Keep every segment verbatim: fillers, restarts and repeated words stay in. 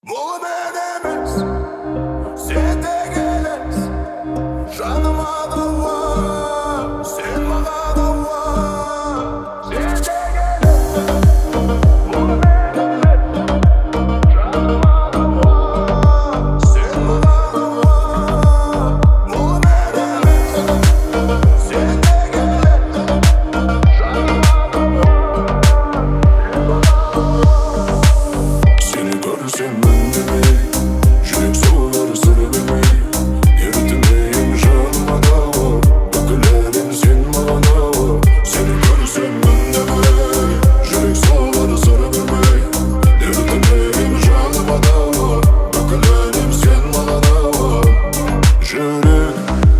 Бұл мен емес, сен де келес, жаныма дауа, сен маған ауа. Сен де келес, бұл мен емес, жаныма дауа, сен маған ауа. Бұл мен емес, сен де келес, жаныма дауа, сені көрсем үндемей, жүрек соғар сыр бермей, ерітмейін жаныма дауа, бүкіл әлем сен маған ауа. Сені көрсем үндемей, жүрек соғар сыр бермей, ерітмейін жаныма дауа, бүкіл әлем сен маған ауа. Жүрек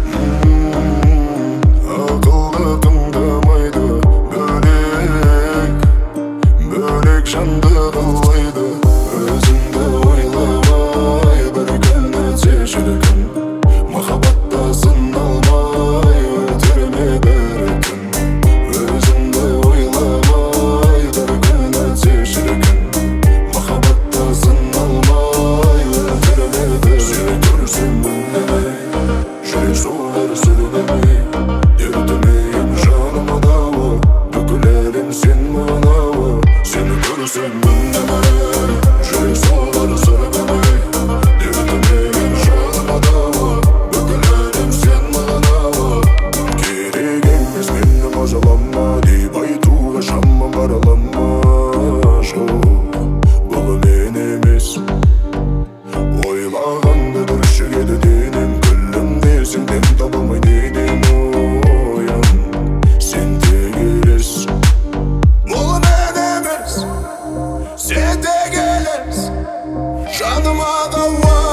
ақылды тыңдамайды, бөлек бөлек жанды қалайды. Өзіңді ойламай бір күн өтсе шіркін, махаббатта сыналмай өлтірме бәрін. Өзіңді ойламай бір күн өтсе шіркін, махаббатта сыналмай өлтірме бәрін. Сені көрсем үндемей, жүрек соғар сыр бермей, ерітмейін жаныма дауа, бүкіл әлем сен маған ауа. Сені көрсем үндемей, жүрек соғар сыр бермей, ерітмейін жаныма дауа, бүкіл әлем сен маған ауа. Керек емес мені мазалама деп айтуға шамам баралама. Жоқ, бұл мен емес, ойлағанды бір шегеді денем. Күлімде сенден таба алмай неден оян, сен де келес. Бұл мен емес, сен де келес, жаныма дауа.